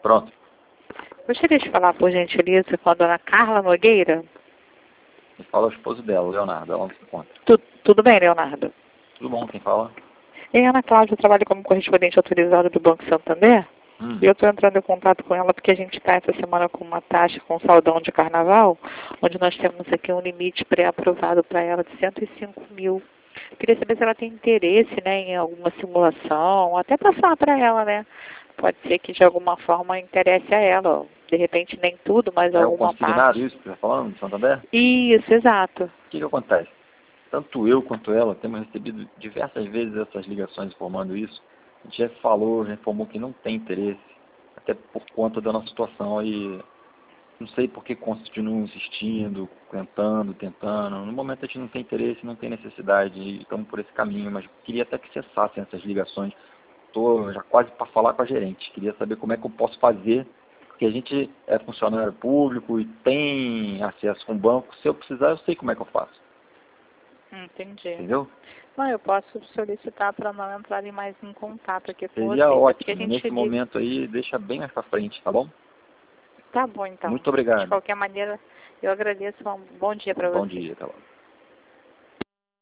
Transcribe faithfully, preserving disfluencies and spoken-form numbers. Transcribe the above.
Pronto. Gostaria de falar, por gentileza, com a dona Carla Nogueira? Quem fala é o esposo dela, o Leonardo. Ela não se encontra. Tu, tudo bem, Leonardo? Tudo bom, quem fala? E Ana Cláudia trabalha como correspondente autorizado do Banco Santander. Hum. E eu estou entrando em contato com ela porque a gente está essa semana com uma taxa com saldão de carnaval, onde nós temos aqui um limite pré-aprovado para ela de cento e cinco mil. Queria saber se ela tem interesse, né, em alguma simulação, até passar para ela, né? Pode ser que de alguma forma interesse a ela, ó. De repente nem tudo, mas É o alguma consignado parte. isso que você está falando, de Santander? Isso, exato. O que que acontece? Tanto eu quanto ela temos recebido diversas vezes essas ligações informando isso. A gente já falou, já informou que não tem interesse, até por conta da nossa situação e não sei por que continuam insistindo, tentando, tentando. No momento a gente não tem interesse, não tem necessidade e estamos por esse caminho, mas queria até que cessassem essas ligações. Estou já quase para falar com a gerente. Queria saber como é que eu posso fazer, porque a gente é funcionário público e tem acesso com o banco. Se eu precisar, eu sei como é que eu faço. Entendi. Entendeu? Não, eu posso solicitar para não entrarem mais em contato aqui com Seria vocês. É porque a ótimo. gente Nesse liga. momento aí, deixa bem mais para frente, tá bom? Tá bom, então. Muito De obrigado. qualquer maneira, eu agradeço. Um bom dia para Bom você. dia, tá bom.